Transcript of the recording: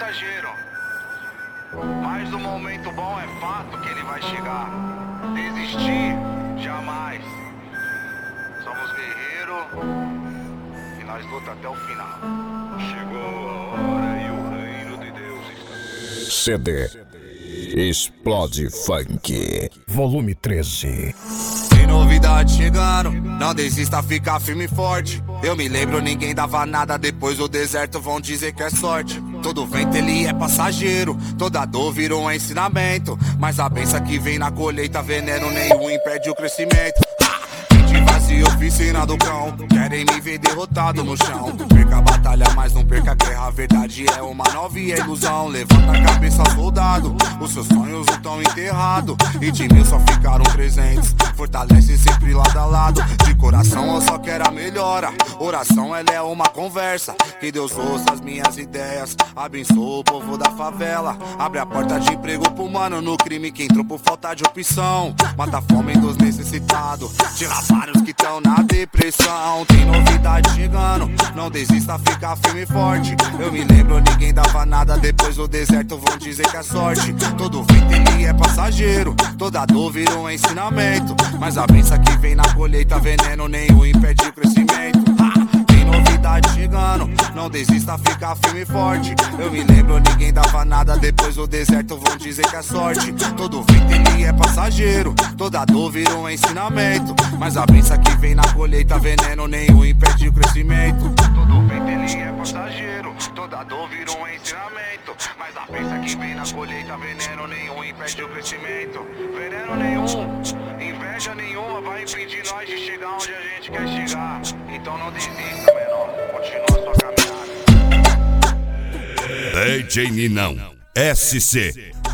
passageiro, mas o momento bom é fato que ele vai chegar. Desistir, jamais. Somos guerreiros e nós luta até o final. Chegou a hora e o reino de Deus está... CD Explode Funk Volume 13. Tem novidade chegando, não desista, fica firme e forte. Eu me lembro, ninguém dava nada, depois do deserto vão dizer que é sorte. Todo vento ele é passageiro, toda dor virou um ensinamento. Mas a benção que vem na colheita, veneno nenhum impede o crescimento. E oficina do cão, querem me ver derrotado no chão. Perca a batalha, mas não perca a guerra. A verdade é uma nova e é ilusão. Levanta a cabeça, soldado, os seus sonhos não estão enterrados. E de mil só ficaram 300. Fortalece sempre lado a lado. De coração eu só quero a melhora. Oração ela é uma conversa. Que Deus ouça as minhas ideias, abençoa o povo da favela. Abre a porta de emprego pro mano no crime que entrou por falta de opção. Mata a fome dos necessitados, tira vários que estão na depressão. Tem novidade chegando, não desista, fica firme e forte. Eu me lembro, ninguém dava nada, depois do deserto vão dizer que é sorte. Todo vento ele é passageiro, toda dor vira um ensinamento. Mas a benção que vem na colheita, veneno nenhum impede o crescimento. Tem novidade chegando, não desista, fica firme e forte. Eu me lembro, ninguém dava nada, depois do deserto vão dizer que é sorte. Todo vento ele é passageiro, toda dor vira um ensinamento. Mas a benção que vem na colheita, veneno nenhum impede o crescimento. Todo vento ele é passageiro, toda dor vira um ensinamento. Mas a benção que vem na colheita, veneno nenhum impede o crescimento. Veneno nenhum, inveja nenhuma vai impedir nós de chegar onde a gente quer chegar. Então não desista, menor, continua sua caminhada. DJ Ninão SC